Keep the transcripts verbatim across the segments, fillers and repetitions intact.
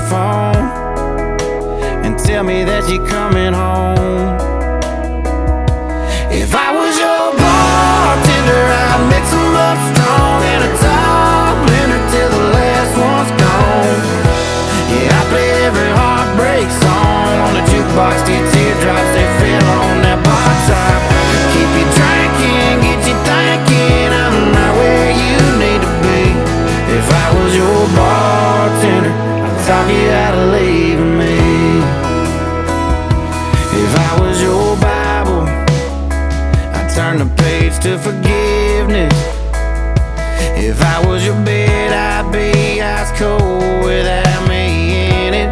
phone and tell me that you're coming home. If I was your bartender, I'd mix 'em up strong in a tall blender till the last one's gone. Yeah, I play every heartbreak song on the jukebox till teardrops they fell on that bar top. Keep you drinking, get you thinking I'm right where you need to be. If I was your bartender, I'd talk you out of leaving me. If I was your Bible, I'd turn the page to forgiveness. If I was your bed, I'd be ice cold without me in it.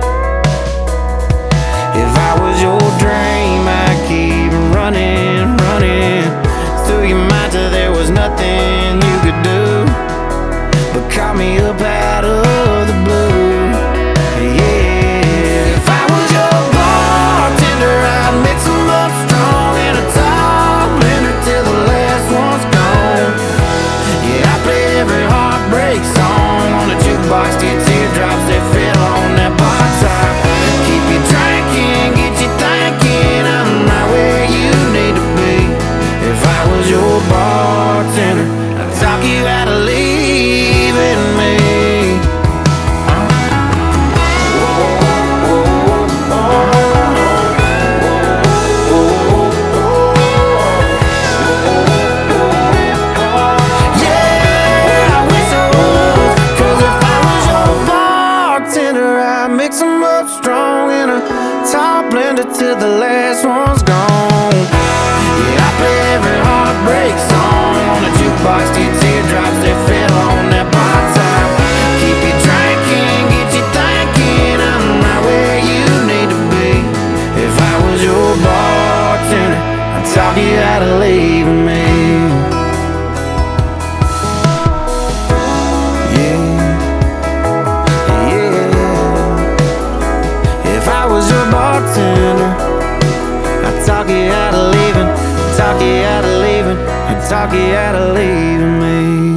If I was your dream, I'd keep running, running through your mind till there was nothing you could do but call me up out of the blue. Yeah, if I was your bartender, I'd mix 'em up strong in a tall blender till the last one's gone. Yeah, I play every heartbreak song on the jukebox till teardrops they fell on that bar top. Keep you drinking, get you thinking I'm right where you need to be. If I was your bartender, I'd talk you out of leaving me. Yeah, I wish I was, 'cause if I was your bartender, I'd mix 'em up strong in a tall blender till the last one's gone. Yeah, I play every heartbreak song on the jukebox till teardrops they fell on that bar top. Keep you drinking, get you thinking I'm right where you need to be. If I was your bartender, I'd talk you out of leaving me. Yeah, yeah. If I was your bartender, I'd talk you out of leaving, talk you out of leaving, I'd talk you out of leaving me.